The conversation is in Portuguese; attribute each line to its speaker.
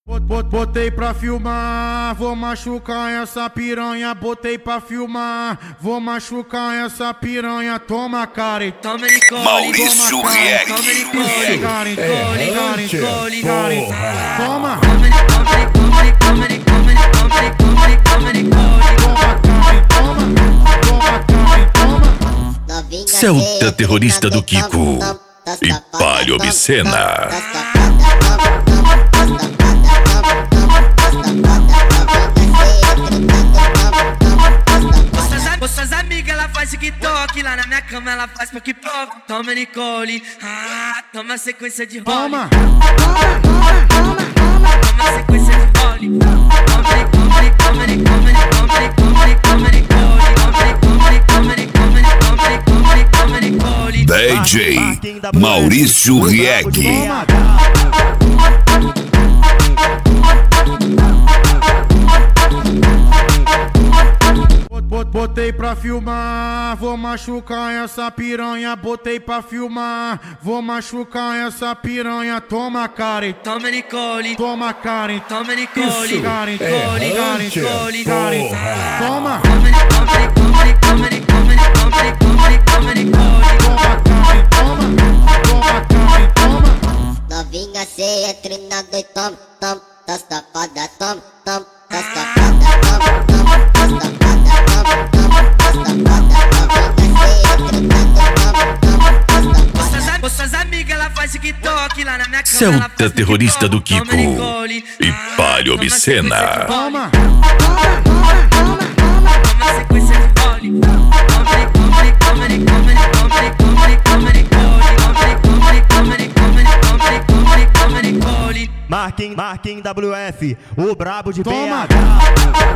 Speaker 1: Botei pra filmar, vou machucar essa piranha. Botei pra filmar, vou machucar essa piranha. Toma, cara, toma Nicole.
Speaker 2: Maurício Reck.
Speaker 1: Toma Nicole, toma.
Speaker 2: Celta terrorista do Kiko e palha obscena.
Speaker 3: Suas amigas, ela faz TikTok. Lá na minha cama ela faz poc-poc. Toma Nicole, toma sequência de role.
Speaker 1: Toma
Speaker 3: sequência de role. Toma Nicole.
Speaker 2: DJ Maurício Reck.
Speaker 1: Botei pra filmar, vou machucar essa piranha. Botei pra filmar, vou machucar essa piranha. Toma, Karen,
Speaker 3: toma Nicole.
Speaker 1: toma, Karen,
Speaker 3: Toma Nicole.
Speaker 1: Karen, toma.
Speaker 4: Novinha ceia, treinando e tom, tá safada, tom, tá safada,
Speaker 3: Suas amigas, ela faz TikTok. Lá na minha cama
Speaker 2: Celta terrorista do Kiko e palha obscena.
Speaker 1: Toma
Speaker 3: sequência de role.
Speaker 5: Marquem WF, o brabo de
Speaker 1: Toma.
Speaker 5: BH.